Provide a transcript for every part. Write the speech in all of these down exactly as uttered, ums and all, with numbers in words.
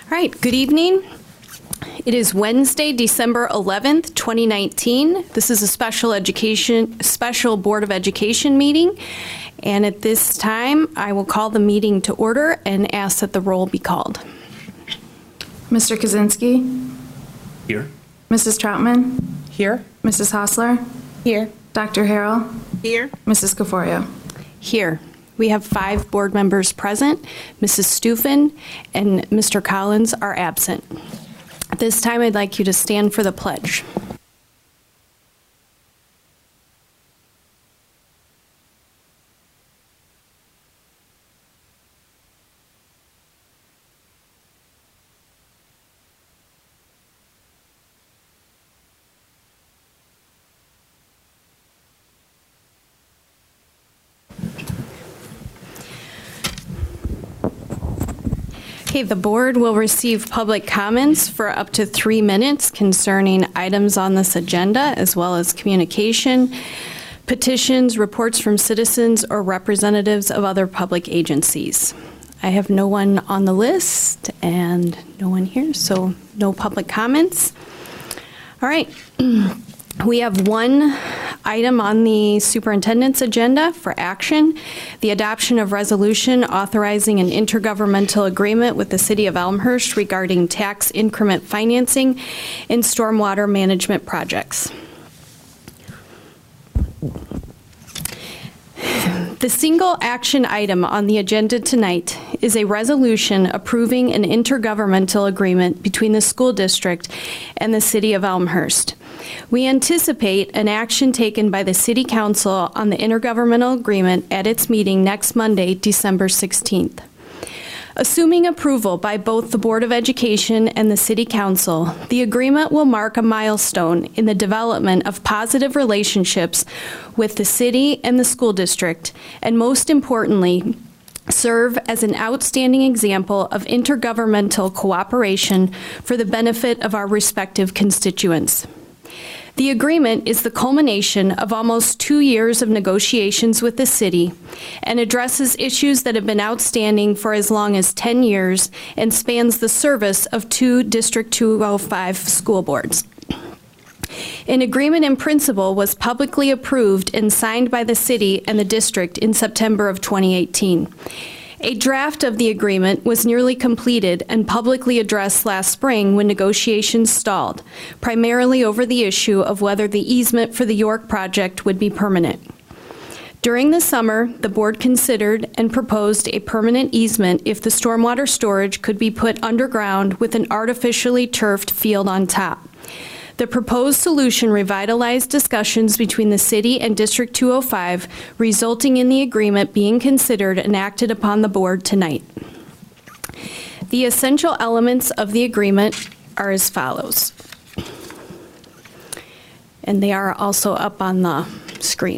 All right, good evening. It is Wednesday, December eleventh, twenty nineteen. This is a special education, special Board of Education meeting. And at this time, I will call the meeting to order and ask that the roll be called. Mister Kaczynski? Here. Missus Troutman? Here. Missus Hostler? Here. Doctor Harrell? Here. Missus Caforio? Here. We have five board members present. Missus Stufen and Mister Collins are absent. At this time, I'd like you to stand for the pledge. Okay, the board will receive public comments for up to three minutes concerning items on this agenda, as well as communication, petitions, reports from citizens, or representatives of other public agencies. I have no one on the list and no one here, so no public comments. All right. We have one item on the superintendent's agenda for action, the adoption of resolution authorizing an intergovernmental agreement with the City of Elmhurst regarding tax increment financing in stormwater management projects. The single action item on the agenda tonight is a resolution approving an intergovernmental agreement between the school district and the City of Elmhurst. We anticipate an action taken by the City Council on the intergovernmental agreement at its meeting next Monday, December sixteenth. Assuming approval by both the Board of Education and the City Council, the agreement will mark a milestone in the development of positive relationships with the city and the school district, and most importantly, serve as an outstanding example of intergovernmental cooperation for the benefit of our respective constituents. The agreement is the culmination of almost two years of negotiations with the city and addresses issues that have been outstanding for as long as ten years and spans the service of two District two oh five school boards. An agreement in principle was publicly approved and signed by the city and the district in September of twenty eighteen. A draft of the agreement was nearly completed and publicly addressed last spring when negotiations stalled, primarily over the issue of whether the easement for the York project would be permanent. During the summer, the board considered and proposed a permanent easement if the stormwater storage could be put underground with an artificially turfed field on top. The proposed solution revitalized discussions between the city and District two oh five, resulting in the agreement being considered and acted upon the board tonight. The essential elements of the agreement are as follows, and they are also up on the screen.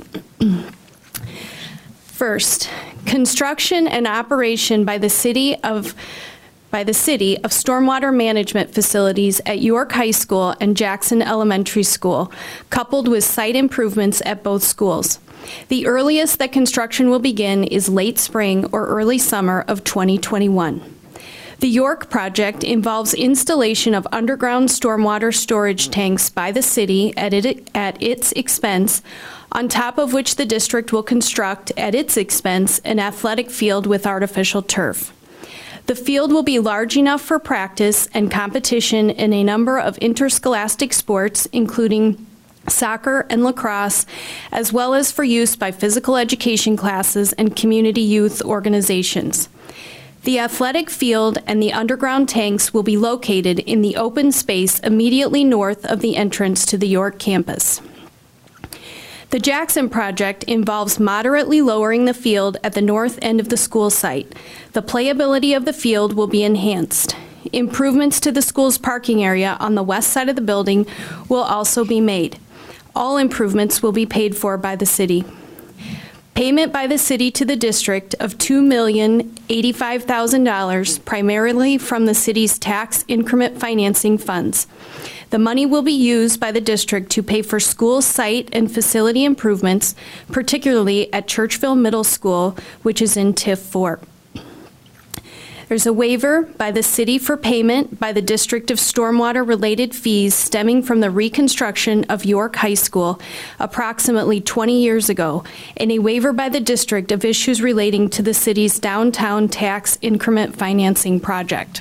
First, construction and operation by the city of by the city of stormwater management facilities at York High School and Jackson Elementary School, coupled with site improvements at both schools. The earliest that construction will begin is late spring or early summer of twenty twenty-one. The York project involves installation of underground stormwater storage tanks by the city at, it, at its expense, on top of which the district will construct, at its expense, an athletic field with artificial turf. The field will be large enough for practice and competition in a number of interscholastic sports, including soccer and lacrosse, as well as for use by physical education classes and community youth organizations. The athletic field and the underground tanks will be located in the open space immediately north of the entrance to the York campus. The Jackson project involves moderately lowering the field at the north end of the school site. The playability of the field will be enhanced. Improvements to the school's parking area on the west side of the building will also be made. All improvements will be paid for by the city. Payment by the city to the district of two million eighty-five thousand dollars, primarily from the city's tax increment financing funds. The money will be used by the district to pay for school site and facility improvements, particularly at Churchville Middle School, which is in T I F four. There's a waiver by the city for payment by the district of stormwater-related fees stemming from the reconstruction of York High School approximately twenty years ago, and a waiver by the district of issues relating to the city's downtown tax increment financing project.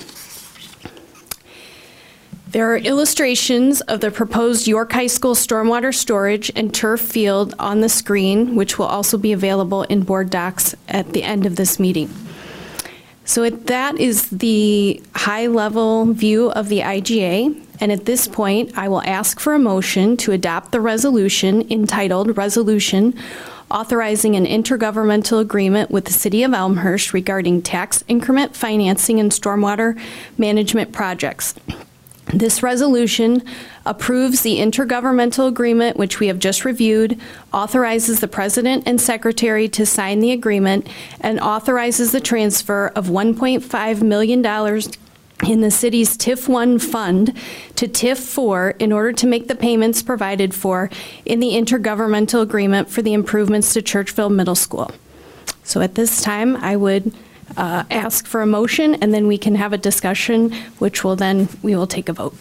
There are illustrations of the proposed York High School stormwater storage and turf field on the screen, which will also be available in board docs at the end of this meeting. So it, that is the high-level view of the I G A, and at this point, I will ask for a motion to adopt the resolution entitled Resolution Authorizing an Intergovernmental Agreement with the City of Elmhurst regarding tax increment financing and stormwater management projects. This resolution approves the intergovernmental agreement, which we have just reviewed, authorizes the president and secretary to sign the agreement, and authorizes the transfer of one point five million dollars in the city's T I F one fund to T I F four in order to make the payments provided for in the intergovernmental agreement for the improvements to Churchville Middle School. So at this time, I would Uh, ask for a motion, and then we can have a discussion, which will then, we will take a vote.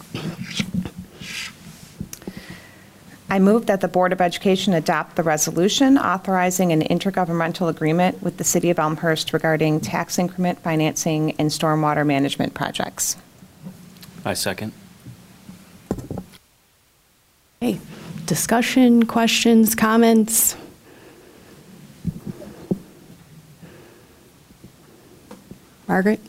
I move that the Board of Education adopt the resolution authorizing an intergovernmental agreement with the City of Elmhurst regarding tax increment financing and stormwater management projects. I second. Okay, discussion, questions, comments? Margaret?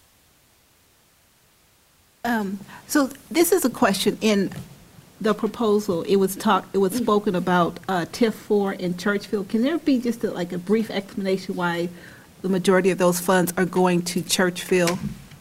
Um, so this is a question in the proposal. It was talked, it was spoken about uh, T I F four in Churchville. Can there be just a, like a brief explanation why the majority of those funds are going to Churchville?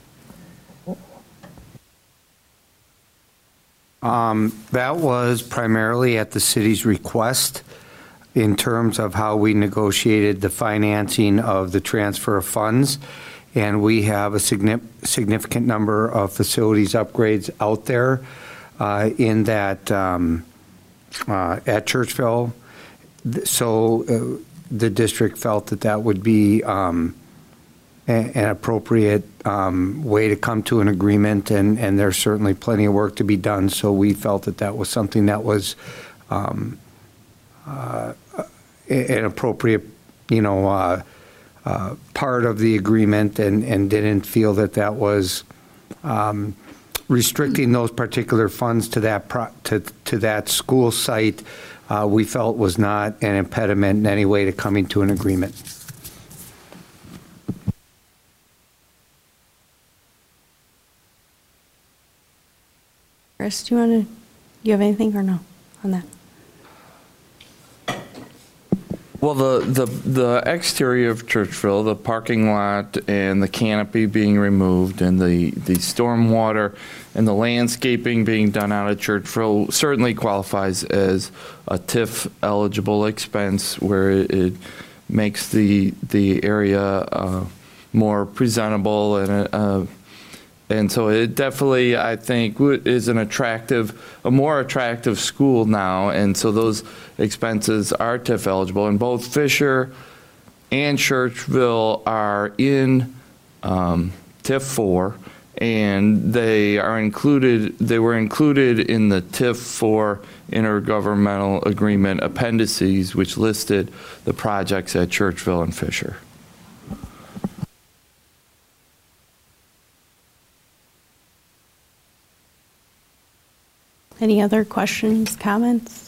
Um, that was primarily at the city's request in terms of how we negotiated the financing of the transfer of funds. And we have a significant number of facilities upgrades out there uh, in that um, uh, at Churchville. So uh, the district felt that that would be um, a, an appropriate um, way to come to an agreement, and, and there's certainly plenty of work to be done. So we felt that that was something that was um, uh, an appropriate, you know, uh, Uh, part of the agreement, and, and didn't feel that that was um, restricting those particular funds to that pro to, to that school site. Uh, we felt was not an impediment in any way to coming to an agreement. Chris, do you want to, do you have anything or no on that? Well, the, the, the exterior of Churchville, the parking lot and the canopy being removed, and the, the stormwater and the landscaping being done out of Churchville certainly qualifies as a T I F eligible expense, where it, it makes the, the area uh, more presentable, and uh, and so it definitely, I think, is an attractive, a more attractive school now, and so those expenses are T I F eligible, and both Fisher and Churchville are in um, T I F four, and they are included, they were included in the T I F four intergovernmental agreement appendices, which listed the projects at Churchville and Fisher. Any other questions, comments?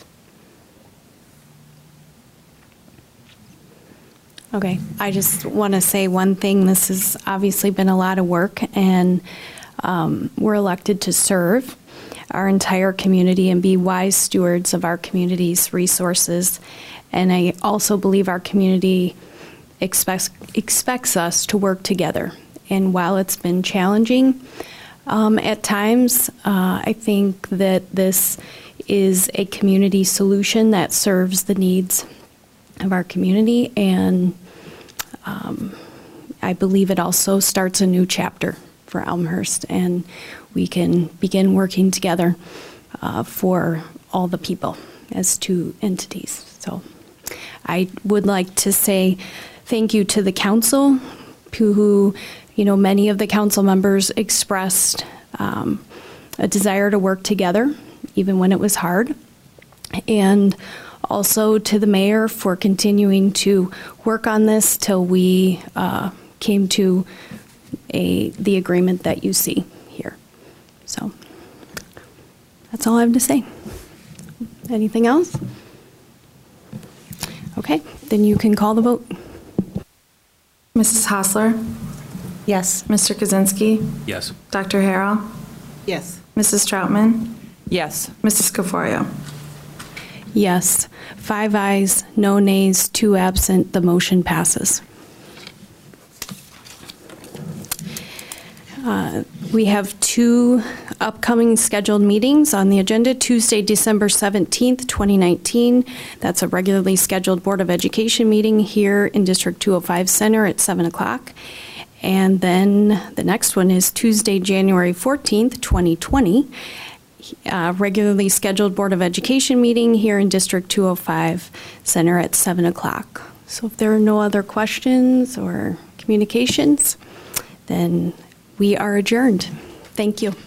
Okay, I just want to say one thing. This has obviously been a lot of work, and um, we're elected to serve our entire community and be wise stewards of our community's resources. And I also believe our community expects, expects us to work together. And while it's been challenging, Um, at times, uh, I think that this is a community solution that serves the needs of our community, and um, I believe it also starts a new chapter for Elmhurst, and we can begin working together uh, for all the people as two entities. So I would like to say thank you to the council who you know, many of the council members expressed um, a desire to work together, even when it was hard. And also to the mayor for continuing to work on this till we uh, came to a the agreement that you see here. So that's all I have to say. Anything else? Okay, then you can call the vote. Missus Hostler, Yes. Mister Kaczynski, Yes. Doctor Harrell, Yes. Missus Troutman, Yes. Missus Caforio. Yes, five ayes, no nays, two absent, the motion passes. Uh, We have two upcoming scheduled meetings on the agenda. Tuesday, December seventeenth, twenty nineteen. That's a regularly scheduled Board of Education meeting here in District two oh five Center at seven o'clock. And then the next one is Tuesday, January fourteenth, twenty twenty. Uh, regularly scheduled Board of Education meeting here in District two oh five Center at seven o'clock. So if there are no other questions or communications, then we are adjourned. Thank you.